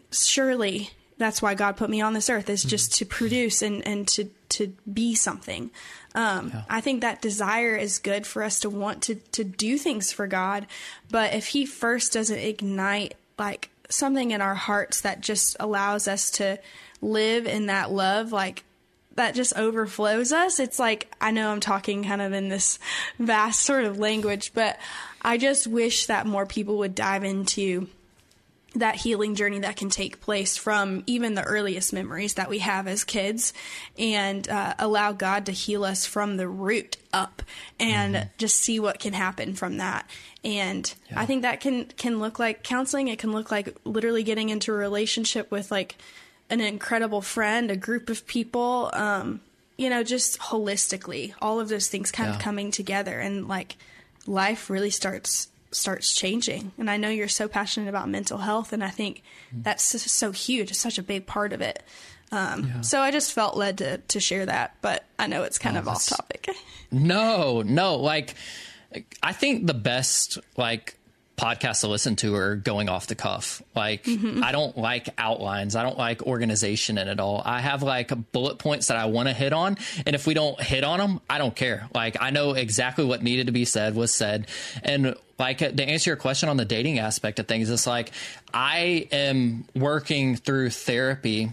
surely that's why God put me on this earth, is just to produce and, and to, to be something. Um, yeah. I think that desire is good for us to want to, to do things for God. But if he first doesn't ignite like something in our hearts that just allows us to live in that love, like that just overflows us. It's like, I know I'm talking kind of in this vast sort of language, but I just wish that more people would dive into that healing journey that can take place from even the earliest memories that we have as kids, and uh, allow God to heal us from the root up and mm-hmm. just see what can happen from that. And yeah. I think that can, can look like counseling. It can look like literally getting into a relationship with like an incredible friend, a group of people, um, you know, just holistically, all of those things kind yeah. of coming together, and like life really starts starts changing. And I know you're so passionate about mental health, and I think that's so huge. It's such a big part of it. Um, yeah. So I just felt led to, to share that, but I know it's kind oh, of off topic. No, no. Like, I think the best, like, podcasts to listen to are going off the cuff. Like, mm-hmm. I don't like outlines. I don't like organization in it all. I have like bullet points that I want to hit on. And if we don't hit on them, I don't care. Like, I know exactly what needed to be said was said. And like, to answer your question on the dating aspect of things, it's like, I am working through therapy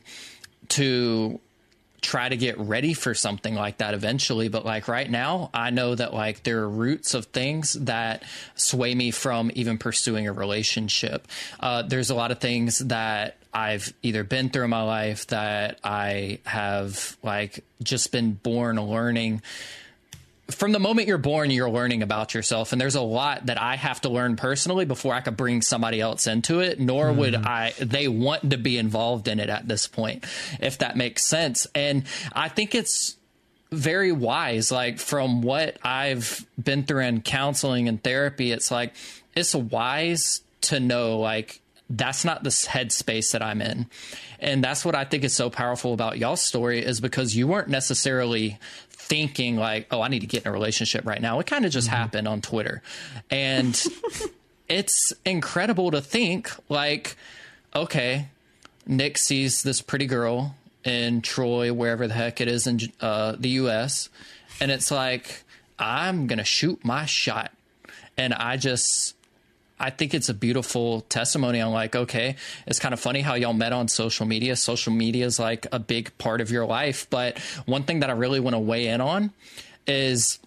to try to get ready for something like that eventually. But like right now, I know that like there are roots of things that sway me from even pursuing a relationship. Uh, there's a lot of things that I've either been through in my life that I have like just been born learning. From the moment you're born, you're learning about yourself. And there's a lot that I have to learn personally before I could bring somebody else into it, nor mm. would I, they want to be involved in it at this point, if that makes sense. And I think it's very wise, like from what I've been through in counseling and therapy, it's like, it's wise to know, like, that's not the headspace that I'm in. And that's what I think is so powerful about y'all's story, is because you weren't necessarily thinking like, oh, I need to get in a relationship right now. It kind of just mm-hmm. happened on Twitter. And it's incredible to think like, okay, Nick sees this pretty girl in Troy, wherever the heck it is in uh, the U S. And it's like, I'm going to shoot my shot. And I just, I think it's a beautiful testimony on like, okay, it's kind of funny how y'all met on social media. Social media is like a big part of your life. But one thing that I really want to weigh in on is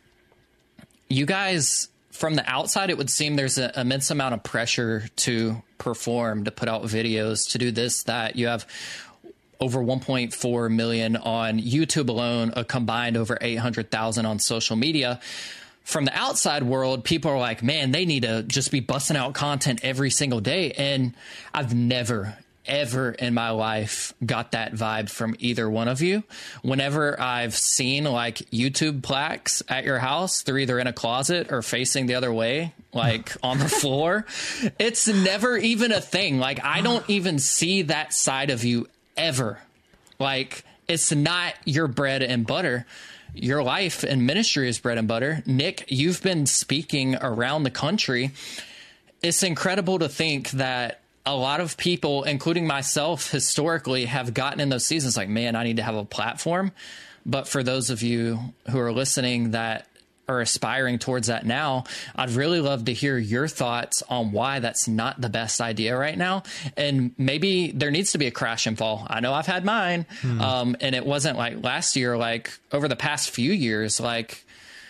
you guys, from the outside, it would seem there's an immense amount of pressure to perform, to put out videos, to do this, that. You have over one point four million on YouTube alone, a combined over eight hundred thousand on social media. From the outside world, people are like, man, they need to just be busting out content every single day. And I've never, ever in my life got that vibe from either one of you. Whenever I've seen like YouTube plaques at your house, they're either in a closet or facing the other way, like on the floor. It's never even a thing. Like, I don't even see that side of you ever. Like, it's not your bread and butter. Your life and ministry is bread and butter. Nick, you've been speaking around the country. It's incredible to think that a lot of people, including myself, historically have gotten in those seasons like, man, I need to have a platform. But for those of you who are listening that are aspiring towards that now, I'd really love to hear your thoughts on why that's not the best idea right now. And maybe there needs to be a crash and fall. I know I've had mine. Hmm. Um, and it wasn't like last year, like over the past few years, like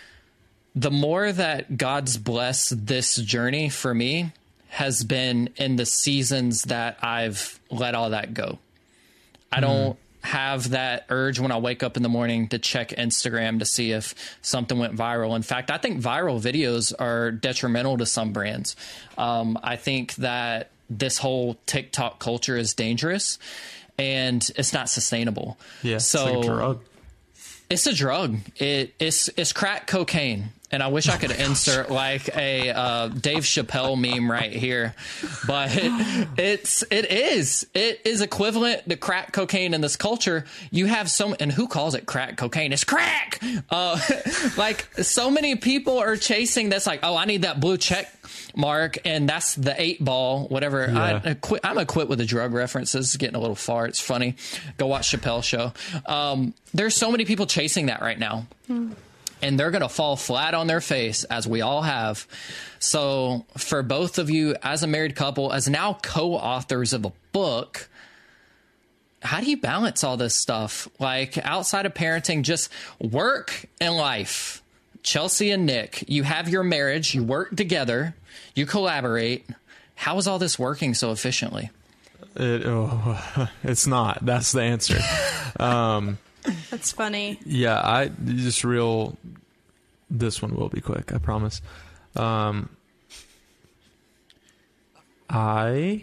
the more that God's blessed this journey for me has been in the seasons that I've let all that go. I don't, have that urge when I wake up in the morning to check Instagram to see if something went viral. In fact, I think viral videos are detrimental to some brands. Um, I think that this whole TikTok culture is dangerous and it's not sustainable. Yeah, so it's like a drug. It's a drug. It, it's, it's crack cocaine. And I wish I could oh insert like a uh, Dave Chappelle meme right here, but it's it is it is equivalent to crack cocaine in this culture. You have so and who calls it crack cocaine? It's crack. Uh, like so many people are chasing this. Like, oh, I need that blue check mark, and that's the eight ball, whatever. Yeah. I, I quit. I'm a quit with the drug references. It's getting a little far. It's funny. Go watch Chappelle show. Um, there's so many people chasing that right now. Hmm. And they're going to fall flat on their face, as we all have. So for both of you, as a married couple, as now co-authors of a book, how do you balance all this stuff? Like outside of parenting, just work and life. Chelsea and Nick, you have your marriage, you work together, you collaborate. How is all this working so efficiently? It, oh, it's not. That's the answer. Um That's funny. Yeah, I just real. This one will be quick, I promise. Um, I.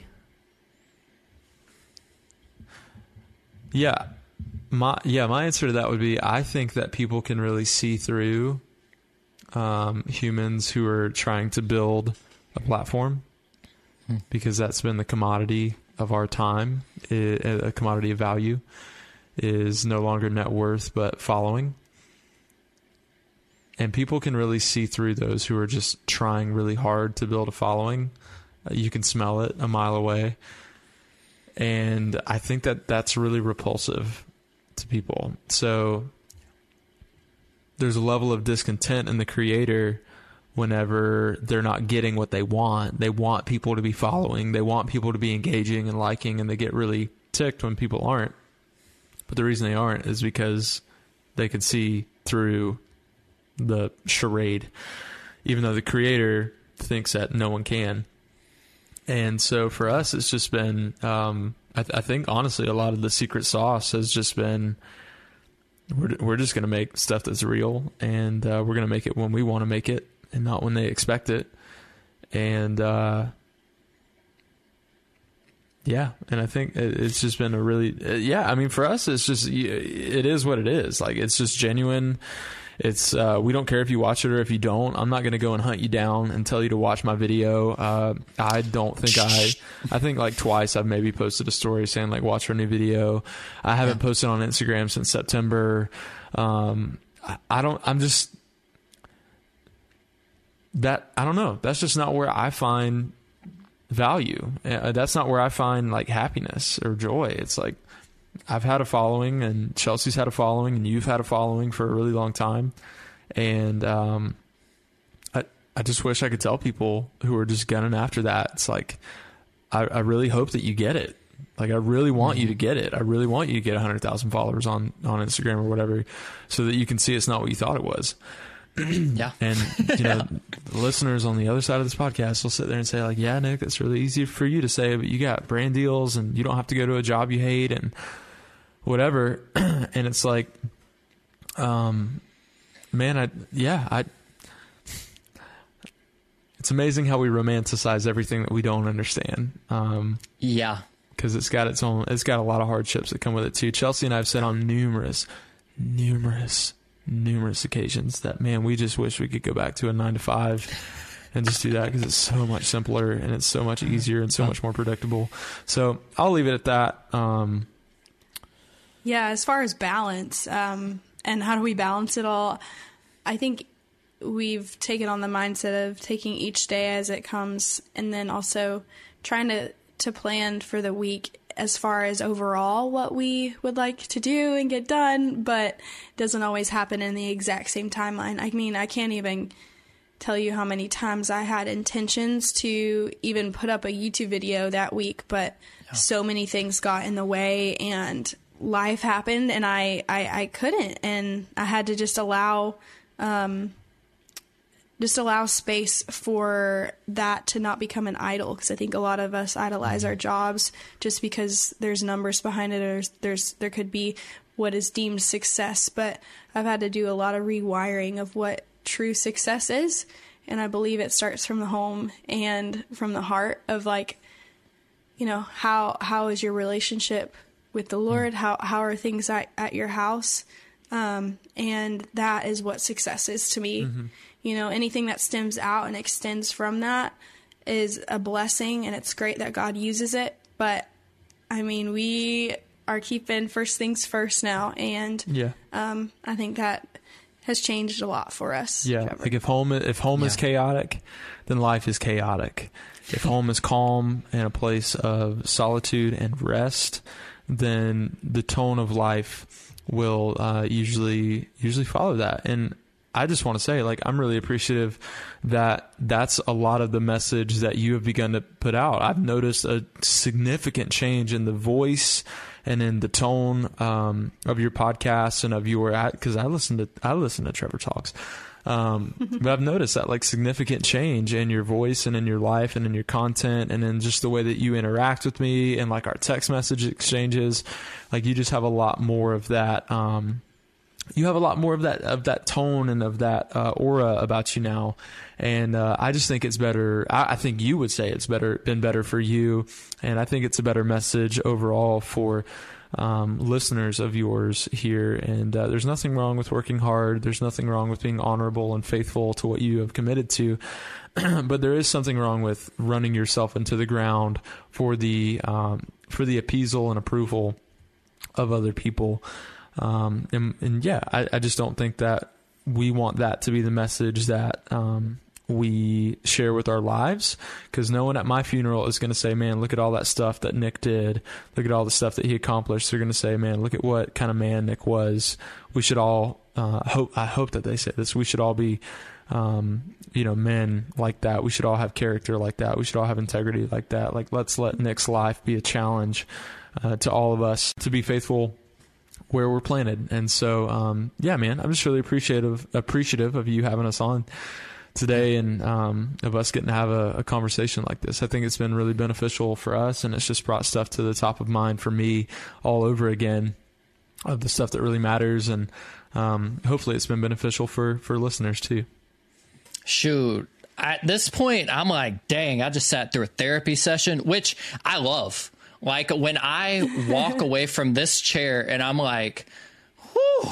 Yeah, my yeah, my answer to that would be I think that people can really see through um, humans who are trying to build a platform hmm. because that's been the commodity of our time, a commodity of value. Is no longer net worth, but following. And people can really see through those who are just trying really hard to build a following. Uh, you can smell it a mile away. And I think that that's really repulsive to people. So there's a level of discontent in the creator whenever they're not getting what they want. They want people to be following. They want people to be engaging and liking, and they get really ticked when people aren't. But the reason they aren't is because they can see through the charade, even though the creator thinks that no one can. And so for us, it's just been, um, I, th- I think, honestly, a lot of the secret sauce has just been, we're, we're just going to make stuff that's real, and uh, we're going to make it when we want to make it and not when they expect it. And, uh, yeah, and I think it's just been a really, yeah, I mean, for us, it's just, it is what it is. Like, it's just genuine. It's, uh, we don't care if you watch it or if you don't. I'm not going to go and hunt you down and tell you to watch my video. Uh, I don't think I, I think like twice I've maybe posted a story saying like, watch our new video. I haven't yeah. posted on Instagram since September. Um, I, I don't, I'm just, that, I don't know. That's just not where I find value. Uh, that's not where I find like happiness or joy. It's like I've had a following, and Chelsea's had a following, and you've had a following for a really long time, and um, I I just wish I could tell people who are just gunning after that. It's like I, I really hope that you get it. Like I really want mm-hmm. you to get it. I really want you to get a hundred thousand followers on on Instagram or whatever, so that you can see it's not what you thought it was. Yeah. And, you know, yeah. the listeners on the other side of this podcast will sit there and say, like, yeah, Nick, that's really easy for you to say, but you got brand deals and you don't have to go to a job you hate and whatever. And it's like, um, man, I, yeah, I, it's amazing how we romanticize everything that we don't understand. Um, yeah. Because it's got its own, it's got a lot of hardships that come with it too. Chelsea and I have said on numerous, numerous, numerous occasions that, man, we just wish we could go back to a nine to five and just do that, because it's so much simpler and it's so much easier and so much more predictable. So I'll leave it at that. Um, yeah, as far as balance, um, and how do we balance it all, I think we've taken on the mindset of taking each day as it comes, and then also trying to, to plan for the week as far as overall what we would like to do and get done, but it doesn't always happen in the exact same timeline. I mean, I can't even tell you how many times I had intentions to even put up a YouTube video that week, but yeah. so many things got in the way and life happened, and I, I, I couldn't, and I had to just allow um, just allow space for that to not become an idol. Because I think a lot of us idolize our jobs just because there's numbers behind it, or there's there could be what is deemed success. But I've had to do a lot of rewiring of what true success is. And I believe it starts from the home and from the heart of, like, you know, how how is your relationship with the Lord? How how are things at, at your house? Um, and that is what success is to me. Mm-hmm. You know, anything that stems out and extends from that is a blessing, and it's great that God uses it. But, I mean, we are keeping first things first now, and yeah. um, I think that has changed a lot for us. Yeah, Trevor. like if home if home yeah. is chaotic, then life is chaotic. If home is calm and a place of solitude and rest, then the tone of life will uh, usually usually follow that. And I just want to say, like, I'm really appreciative that that's a lot of the message that you have begun to put out. I've noticed a significant change in the voice and in the tone um, of your podcast and of your, because I listen to I listen to Trevor Talks, um, but I've noticed that, like, significant change in your voice and in your life and in your content and in just the way that you interact with me and, like, our text message exchanges. Like, you just have a lot more of that. Um, You have a lot more of that of that tone and of that uh, aura about you now, and uh, I just think it's better. I, I think you would say it's better, been better for you, and I think it's a better message overall for um, listeners of yours here. And uh, there's nothing wrong with working hard. There's nothing wrong with being honorable and faithful to what you have committed to, but there is something wrong with running yourself into the ground for the um, for the appeasal and approval of other people. Um, and, and yeah, I, I just don't think that we want that to be the message that, um, we share with our lives, because no one at my funeral is going to say, man, look at all that stuff that Nick did. Look at all the stuff that he accomplished. They're going to say, man, look at what kind of man Nick was. We should all, uh, hope, I hope that they say this. We should all be, um, you know, men like that. We should all have character like that. We should all have integrity like that. Like, let's let Nick's life be a challenge, uh, to all of us to be faithful where we're planted. And so, um, yeah, man, I'm just really appreciative, appreciative of you having us on today and, um, of us getting to have a, a conversation like this. I think it's been really beneficial for us, and it's just brought stuff to the top of mind for me all over again of the stuff that really matters. And, um, hopefully it's been beneficial for, for listeners too. Shoot. At this point, I'm like, dang, I just sat through a therapy session, which I love. Like, when I walk away from this chair and I'm like, whew,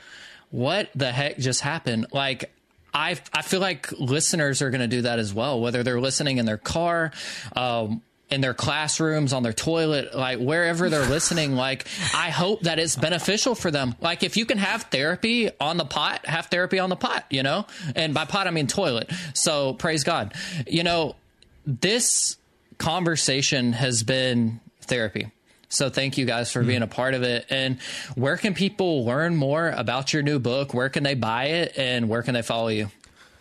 what the heck just happened? Like, I I feel like listeners are going to do that as well, whether they're listening in their car, um, in their classrooms, on their toilet, like wherever they're listening. Like, I hope that it's beneficial for them. Like, if you can have therapy on the pot, have therapy on the pot, you know, and by pot, I mean toilet. So praise God. You know, this conversation has been therapy. So thank you guys for being a part of it. And where can people learn more about your new book? Where can they buy it, and where can they follow you?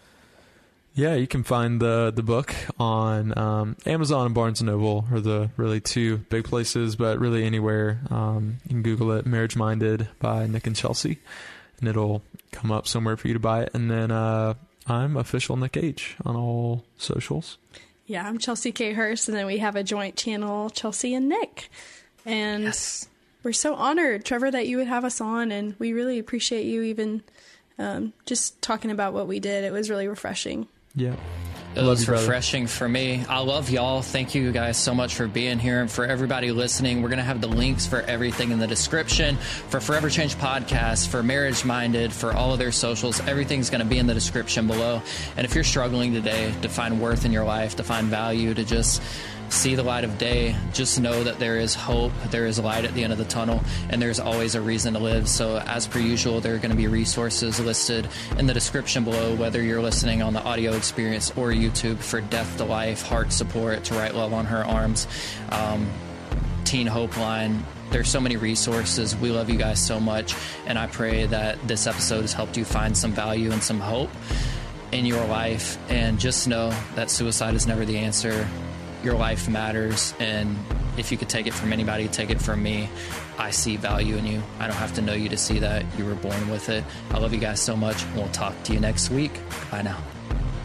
Yeah, you can find the the book on um, Amazon and Barnes and Noble are the really two big places, but really anywhere. Um, you can Google it, Marriage Minded by Nick and Chelsea, and it'll come up somewhere for you to buy it. And then uh, I'm official Nick H on all socials. Yeah, I'm Chelsea K. Hurst, and then we have a joint channel, Chelsea and Nick. And yes. We're so honored, Trevor, that you would have us on, and we really appreciate you even um, just talking about what we did. It was really refreshing. Yeah. It was you, refreshing for me. I love y'all. Thank you guys so much for being here. And for everybody listening, we're going to have the links for everything in the description. For Forever Change Podcast, for Marriage Minded, for all of their socials, everything's going to be in the description below. And if you're struggling today to find worth in your life, to find value, to just see the light of day, just know that there is hope, there is light at the end of the tunnel, and there's always a reason to live. So as per usual, there are going to be resources listed in the description below, whether you're listening on the audio experience or YouTube, for Death to Life, Heart Support, To Write Love on Her Arms, um, Teen Hope Line. There's so many resources. We love you guys so much, and I pray that this episode has helped you find some value and some hope in your life. And just know that suicide is never the answer. Your life matters, and if you could take it from anybody, take it from me. I see value in you. I don't have to know you to see that. You were born with it. I love you guys so much. We'll talk to you next week. Bye now.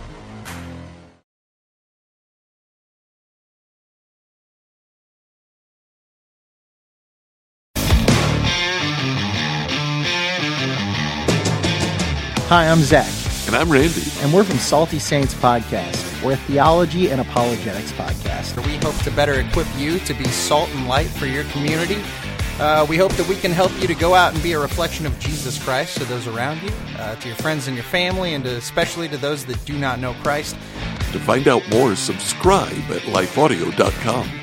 Hi, I'm Zach. And I'm Randy. And we're from Salty Saints Podcast. We're a theology and apologetics podcast. We hope to better equip you to be salt and light for your community. Uh, we hope that we can help you to go out and be a reflection of Jesus Christ to those around you, uh, to your friends and your family, and to, especially to those that do not know Christ. To find out more, subscribe at life audio dot com.